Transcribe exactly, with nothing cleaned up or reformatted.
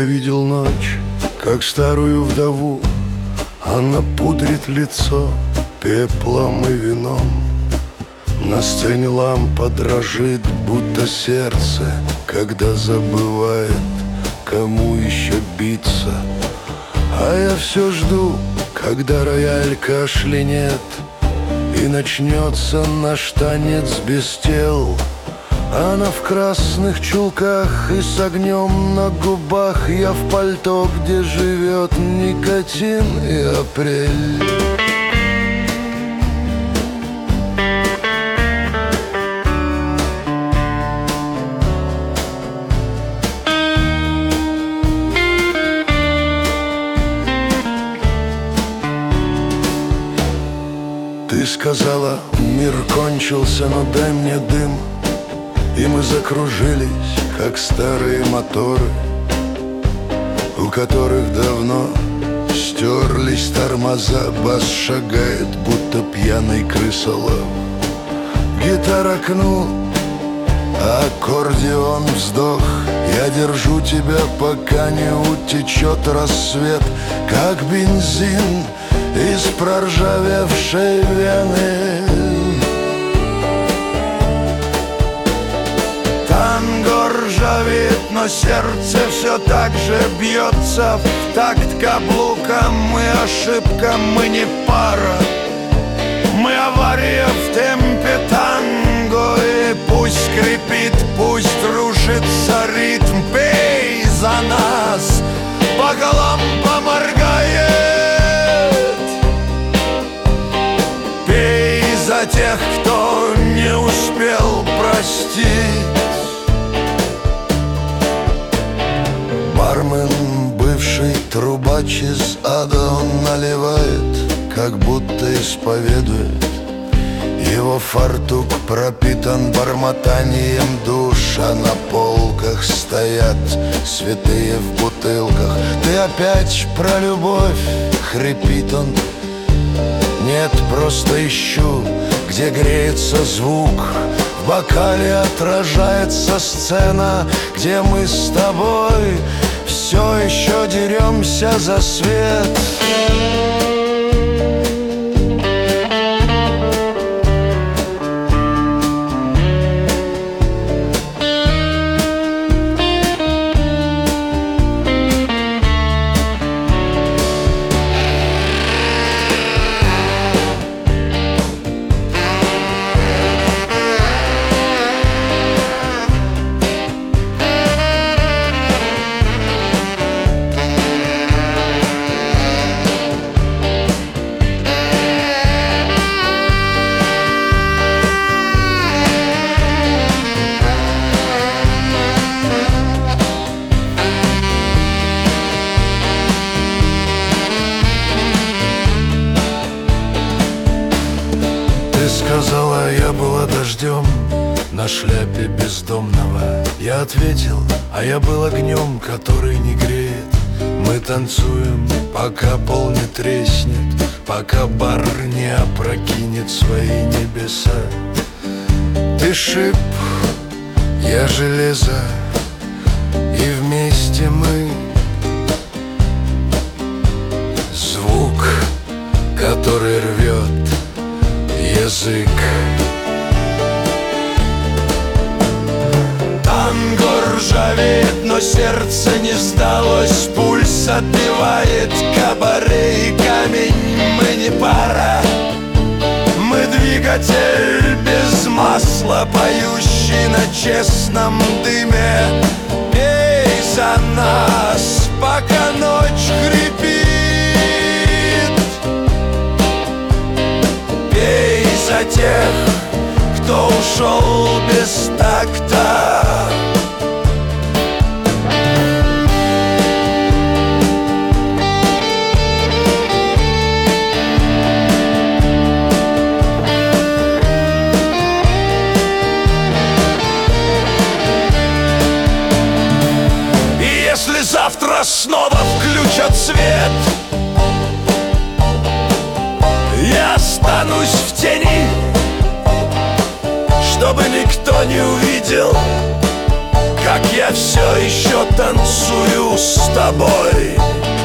видел ночь, как старую вдову. Она пудрит лицо пеплом и вином. На сцене лампа дрожит, будто сердце, когда забывает, кому еще биться. А я все жду, когда рояль кашлянет, и начнется наш танец без тел. Она в красных чулках и с огнем на губах. Я в пальто, где живет никотин и апрель. Ты сказала, мир кончился, но дай мне дым. И мы закружились, как старые моторы, у которых давно стерлись тормоза. Бас шагает, будто пьяный крысолов. Гитара кнул, а аккордеон вздох. Я держу тебя, пока не утечет рассвет, как бензин из проржавевшей вены. Танго ржавеет, но сердце все так же бьется в такт каблукам. Мы ошибка, мы не пара, мы авария в темпе танго. И пусть скрипит, пусть рушится ритм. Пей за нас, пока лампа моргает. Пей за тех, кто не успел простить. Бармен, бывший трубач из ада, он наливает, как будто исповедует. Его фартук пропитан бормотанием душ, а на полках стоят святые в бутылках. Ты опять про любовь, хрипит он. Нет, просто ищу, где греется звук. В бокале отражается сцена, где мы с тобой все еще деремся за свет. Сказала, я была дождем на шляпе бездомного. Я ответил, а я был огнем, который не греет. Мы танцуем, пока пол не треснет, пока бар не опрокинет свои небеса. Ты шип, я железо, и вместе мы звук, который рвет язык. Танго ржавеет, но сердце не сдалось. Пульс отбивает кабаре и камень. Мы не пара, мы двигатель без масла, поющий на честном дыме. Пей за нас, пока ночь хрипит. За тех, кто ушел без такта. И если завтра снова включат свет, я останусь в тени, чтобы никто не увидел, как как я все еще танцую с тобой.